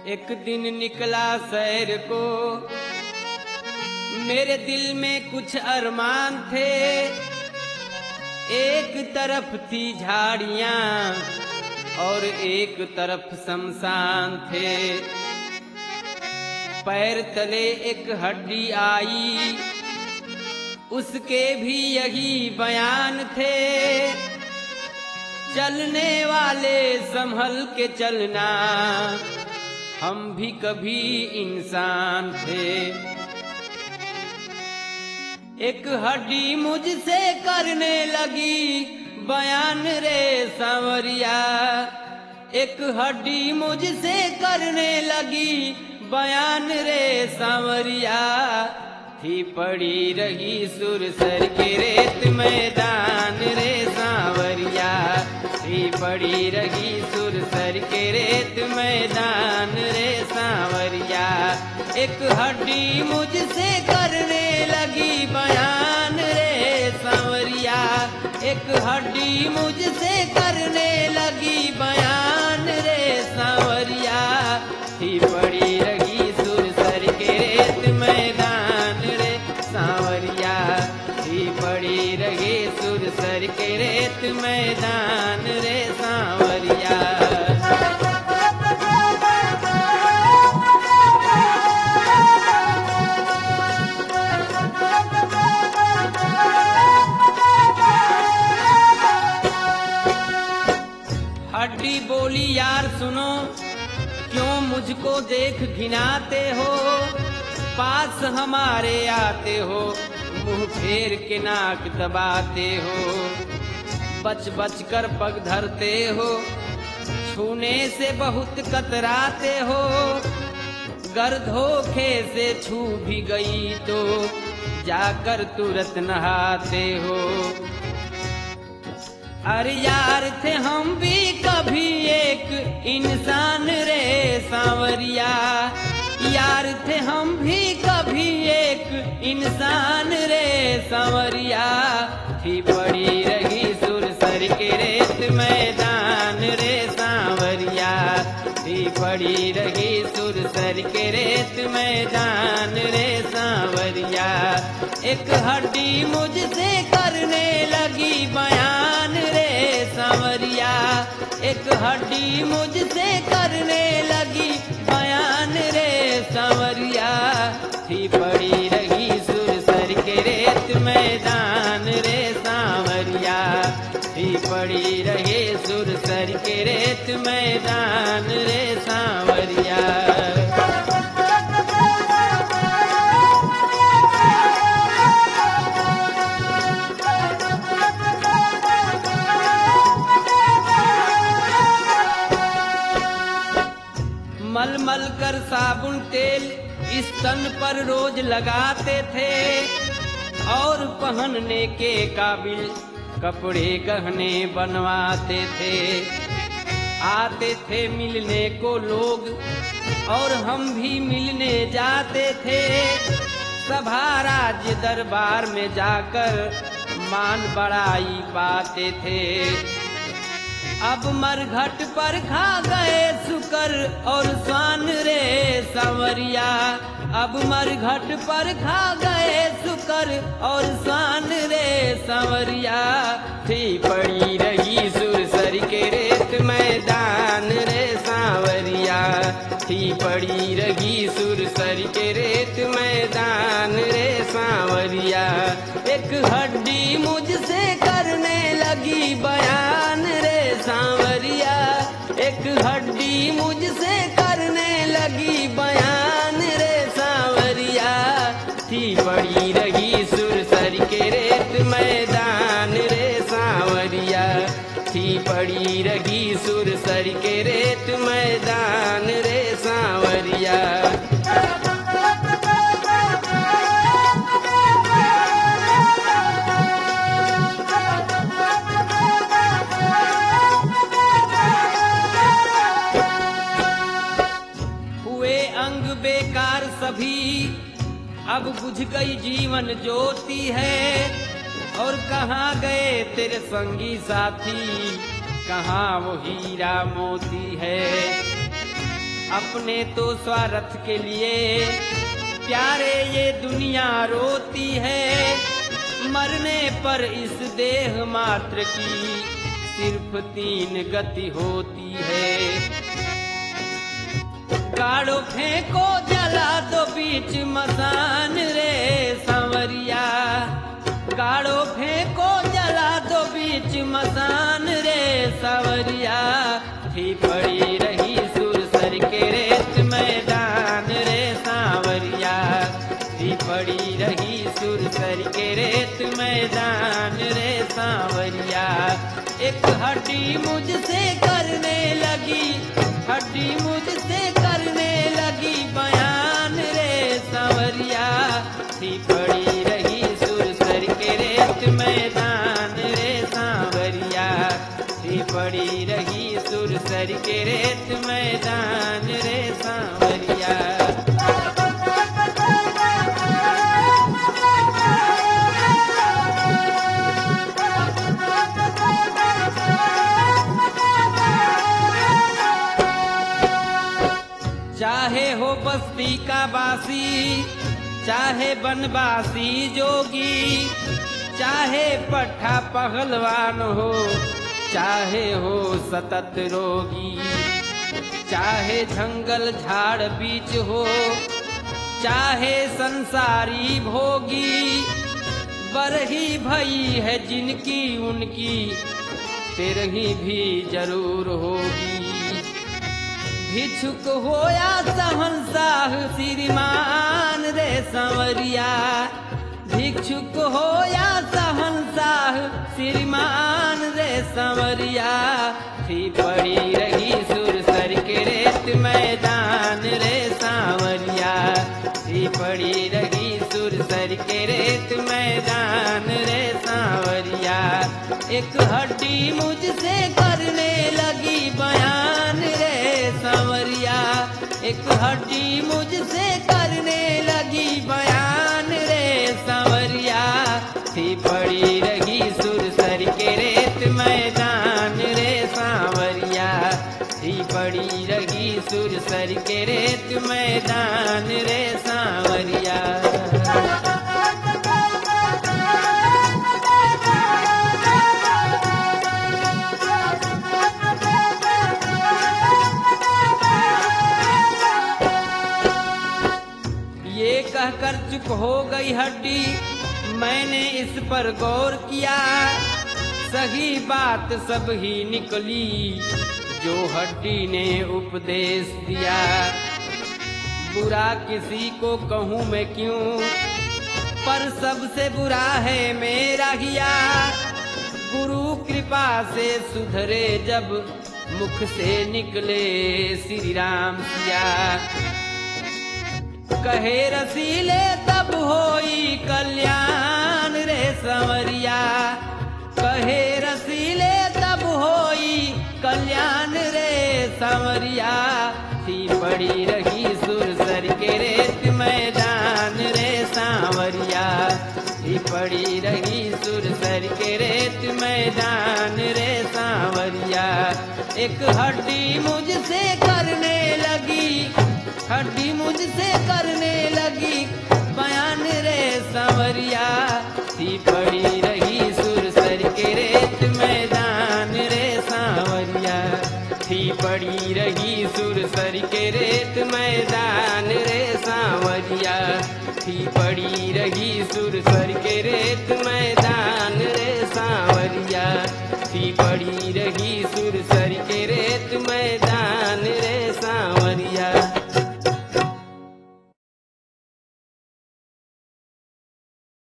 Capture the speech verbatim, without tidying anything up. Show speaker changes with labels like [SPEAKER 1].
[SPEAKER 1] एक दिन निकला सैर को, मेरे दिल में कुछ अरमान थे। एक तरफ थी झाड़ियां और एक तरफ शमशान थे। पैर तले एक हड्डी आई, उसके भी यही बयान थे। चलने वाले संभल के चलना, हम भी कभी इंसान थे। एक हड्डी मुझसे करने लगी बयान रे सांवरिया, एक हड्डी मुझसे करने लगी बयान रे सांवरिया। थी पड़ी रही सुरसर के रेत मैदान रे सांवरिया, थी पड़ी रही सुरसर के रेत मैदान रे सांवरिया। एक हड्डी मुझसे करने लगी बयान रे सांवरिया, एक हड्डी मुझसे करने लगी बयान रे सांवरिया। थी पड़ी रही सुरसर के रेत मैदान रे सांवरिया, थी पड़ी रही सुरसर के रेत मैदान रे सांवरिया। हड्डी बोली यार सुनो, क्यों मुझको देख घिनाते हो? पास हमारे आते हो, मुंह फेर के नाक दबाते हो। बच बच कर पग धरते हो, छूने से बहुत कतराते हो। गर धोखे से छू भी गई तो जाकर तुरंत नहाते हो। अरे यार थे हम भी कभी एक इंसान रे सांवरिया, यार थे हम भी कभी एक इंसान रे सांवरिया। थी पड़ी रही सुरसर के रेत मैदान रे सांवरिया, थी पड़ी रही सुरसर के रेत मैदान रे सांवरिया। एक हड्डी मुझसे करने लगी बयान रे सांवरिया, एक हड्डी मुझसे करने लगी बयान रे सांवरिया। थी पड़ी रही सुरसर के रेत मैदान रे सांवरिया, थी पड़ी रहे सुरसर के रेत मैदान रे सांवरिया। मल मल कर साबुन तेल इस तन पर रोज लगाते थे, और पहनने के काबिल कपड़े गहने बनवाते थे। आते थे मिलने को लोग और हम भी मिलने जाते थे। सभा राज्य दरबार में जाकर मान बड़ाई पाते थे। अब मरघट पर खा गए शुकर और स्वान रे सांवरिया, अब मरघट पर खा गए शुकर और स्वान रे सांवरिया। थी पड़ी रही सुरसर के रेत मैदान रे सांवरिया, थी पड़ी रही सुरसर के रेत मैदान रे सांवरिया। एक हड्डी मुझसे करने लगी बयान रे सांवरिया, एक हड्डी मुझसे करने लगी बयान रे सांवरिया। थी पड़ी रही सुरसर के रेत मैदान रे सांवरिया, थी पड़ी रही सुरसर के रेत मैदान रे सांवरिया। बेकार सभी अब बुझ गई जीवन ज्योति है, और कहाँ गए तेरे संगी साथी, कहाँ वो हीरा मोती है। अपने तो स्वार्थ के लिए प्यारे ये दुनिया रोती है। मरने पर इस देह मात्र की सिर्फ तीन गति होती है। गाड़ो फेंको जला दो बीच मसान रे सांवरिया, गाड़ो फेंको जला दो बीच मसान रे सांवरिया। थी पड़ी रही सुरसर के रेत मैदान रे सांवरिया, थी पड़ी रही सुरसर के रेत मैदान रे सांवरिया। एक हड्डी मुझसे करने लगी, हड्डी मुझसे करने लगी बयान रे सांवरिया। थी पड़ी रही सुरसर के रेत मैदान रे सांवरिया, थी पड़ी रही सुरसर के रेत मैदान रे सांवरिया। चाहे हो बस्ती का बासी, चाहे बनवासी जोगी, चाहे पट्ठा पहलवान हो, चाहे हो सतत रोगी, चाहे जंगल झाड़ बीच हो, चाहे संसारी भोगी। बरही भई है जिनकी उनकी तेरही भी जरूर होगी। भिक्षुक होया सहनशाह श्रीमान रे सांवरिया, भिक्षुक होया सहनशाह श्रीमान रे सांवरिया। थी पड़ी रही सुरसर के रेत मैदान रे सांवरिया, थी पड़ी रही सुरसर के रेत मैदान रे सांवरिया। एक हड्डी मुझसे करने लगी बयान रे सांवरिया, एक हड्डी मुझसे करने लगी बयान रे सांवरिया। थी पड़ी रही सुरसर के रेत मैदान रे सांवरिया, थी पड़ी रही सुरसर के रेत मैदान रे सांवरिया। कहकर चुप हो गई हड्डी, मैंने इस पर गौर किया। सही बात सब ही निकली जो हड्डी ने उपदेश दिया। बुरा किसी को कहूँ मैं क्यों, पर सबसे बुरा है मेरा हिया। गुरु कृपा से सुधरे जब मुख से निकले श्री राम सिया। कहे रसीले तब होई कल्याण रे सांवरिया, कहे रसीले तब होई कल्याण रे सांवरिया। थी पड़ी रही सुरसर के रेत मैदान रे सांवरिया, थी पड़ी रही सुरसर के रेत मैदान रे सांवरिया। एक हड्डी मुझसे करने लगी, हड्डी मुझसे करने लगी बयान रे सांवरिया। थी पड़ी रही सुरसर के रेत मैदान रे सांवरिया, थी पड़ी रही सुरसर के रेत मैदान रे सांवरिया, थी पड़ी रही सुरसर के रेत मैदान रे सांवरिया, थी पड़ी रही